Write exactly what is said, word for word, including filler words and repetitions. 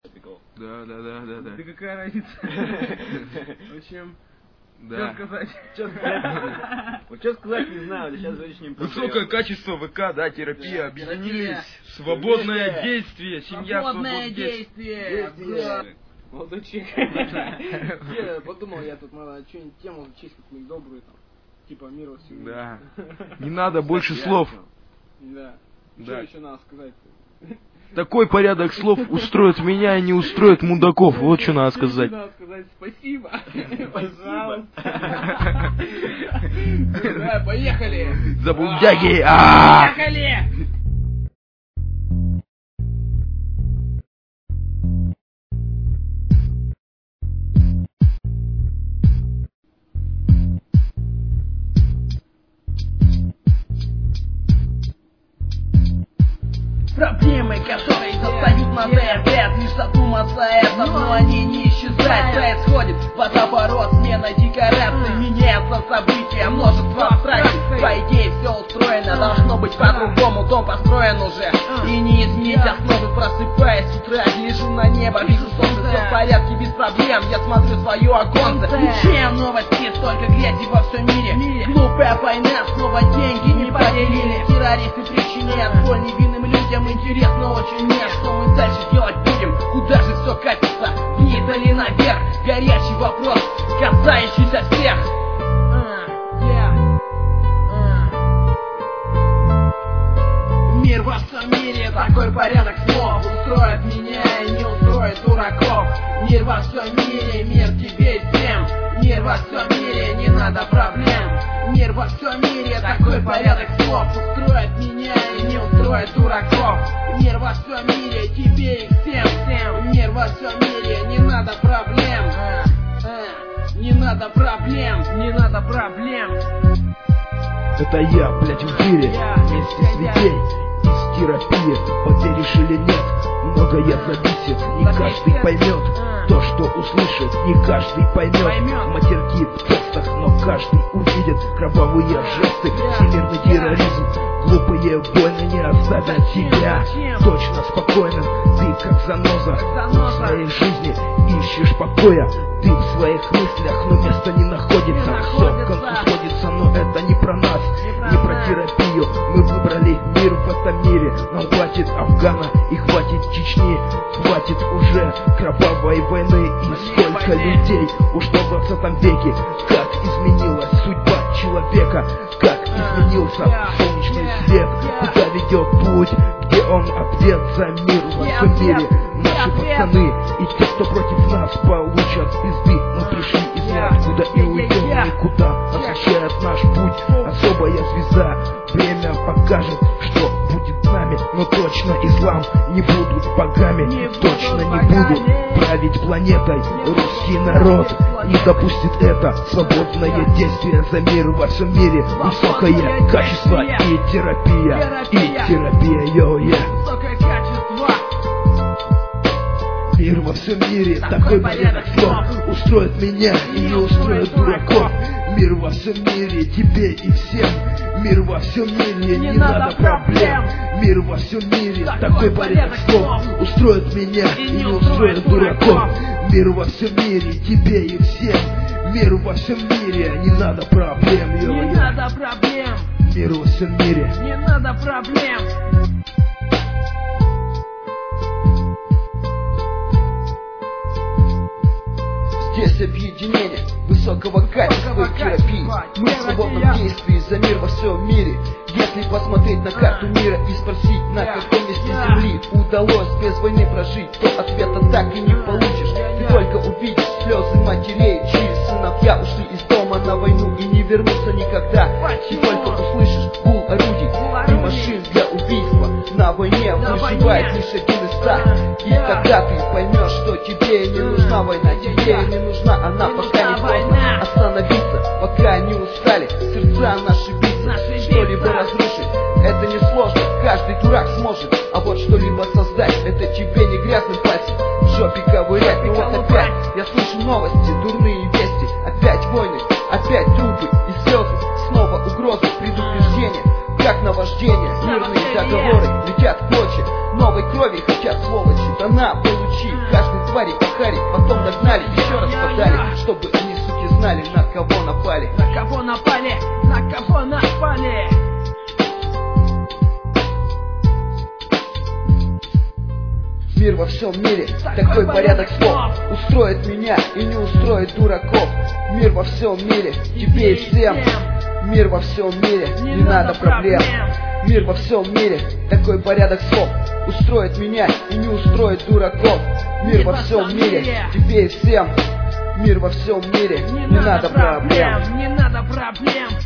Да, да, да, да, да. Да какая разница? В общем, что сказать? Что сказать? Вот что сказать, не знаю, сейчас завтрашним проблем. Высокое качество ВК, да, терапия, объединились. Свободное действие, семья, свободное действие. Молодой человек. Я подумал, я тут надо что-нибудь тему зачесть какую-нибудь добрую там. Типа мира во всем мире. Да. Не надо больше слов. Да. Что еще надо сказать-то? Такой порядок слов устроит меня и не устроит мудаков. Вот что надо сказать. Надо сказать спасибо. Пожалуйста. Да, поехали. Забудяги. Поехали. Проблемы, которые застают нас опять, лишь задуматься это, но они не исчезают. Происходит водоворот, смена декораций, меняется события, множество абстракций. По идее все устроено, должно быть по-другому, дом построен уже. И не изменить основы, просыпаясь с утра, гляжу на небо, вижу солнце, все в порядке, без проблем, я смотрю свое оконце. Чем новости, столько грязи во всем мире. Глупая война, снова деньги не поделили. Террористы причиняют боль невинным людям. Интересно очень мне, что мы дальше делать будем. Куда же все катится, вниз или наверх? Горячий вопрос, касающийся всех. Мир во всем мире, такой порядок слов устроит меня и не устроит дураков. Мир во всем мире, мир тебе и всем. Мир во всем мире, не надо проблем. Мир во всем мире, такой порядок слов устроит меня и не устроит дураков. Мир во всем мире, тебе и всем, всем. Мир во всем мире, не надо проблем. Не надо проблем, не надо проблем. Это я, блядь, в мире, вместе с людей. Из терапии, поверишь или нет, многое зависит, не каждый поймет. То, что услышит, не каждый поймет. Матерки в текстах, но каждый увидит кровавые жесты. Всемирный терроризм, глупые войны не оставят тебя точно спокойным. Ты как заноза в своей жизни ищешь покоя. Ты в своих мыслях, но место не находится. Все к концу сходится, но это не про нас, не про терапию. Мы выбрали мир в этом мире. Нам хватит Афгана и хватит Чечни. Хватит уже кровавой войны. И сколько людей ушло в двадцатом веке. Как изменилась судьба человека. Как изменился солнечный свет. Куда ведет путь, где он ответ за мир во всем мире. Наши пацаны и те, кто против нас, получат пизды. Мы пришли из ниоткуда и уйдем никуда. Освещает наш путь особая звезда. Время покажет, что будет с нами. Но точно ислам не будут богами. Точно не будут править планетой. Русский народ не допустит это. Свободное действие за мир во всем мире. Высокое качество и терапия. И терапия, йо-я. Мир во всем мире, такой порядок слов устроит меня и не устроит дураков. Мир во всем мире, тебе и всем. Мир во всем мире, не надо проблем. Мир во всем мире, такой порядок слов устроит меня и не устроит дураков. Мир во всем мире, тебе и всем. Мир во всем мире, не надо проблем. Не надо проблем. Мир во всем мире, не надо проблем. Здесь объединение высокого качества терапии. Мы в свободном действии за мир во всем мире. Если посмотреть на карту мира и спросить, на каком месте земли удалось без войны прожить, то ответа так и не получишь. Ты только увидишь слезы матерей, чьи сыновья ушли из дома на войну и не вернутся никогда. Ты только услышишь гул орудий и машин для убийства. На войне выживает лишь один из ста. И тогда ты поймешь, что тебе не нужна война, тебе не нужна она, пока не поздно остановиться, пока не устали сердца наши биться. Что-либо разрушить, это не сложно, каждый дурак сможет. А вот что-либо создать, это тебе не грязным пальцем в жопе ковырять. И вот опять я слышу новости, дурные вести. Опять войны, опять трупы и слезы. Снова угрозы, предупреждения, как наваждение. Мирные договоры летят в клочья, новой крови хотят сволочи. Да на, получи, твари пахали, потом догнали, еще раз подали, чтобы они, суки, знали, на кого напали. На кого напали, на кого напали. Мир во всем мире, такой порядок слов устроит меня и не устроит дураков. Мир во всем мире, тебе и всем. Мир во всем мире, не надо проблем. Мир во всем мире, такой порядок слов устроит меня и не устроит дураков. Мир во всем мире, тебе и всем. Мир во всем мире, не надо проблем. Не надо проблем.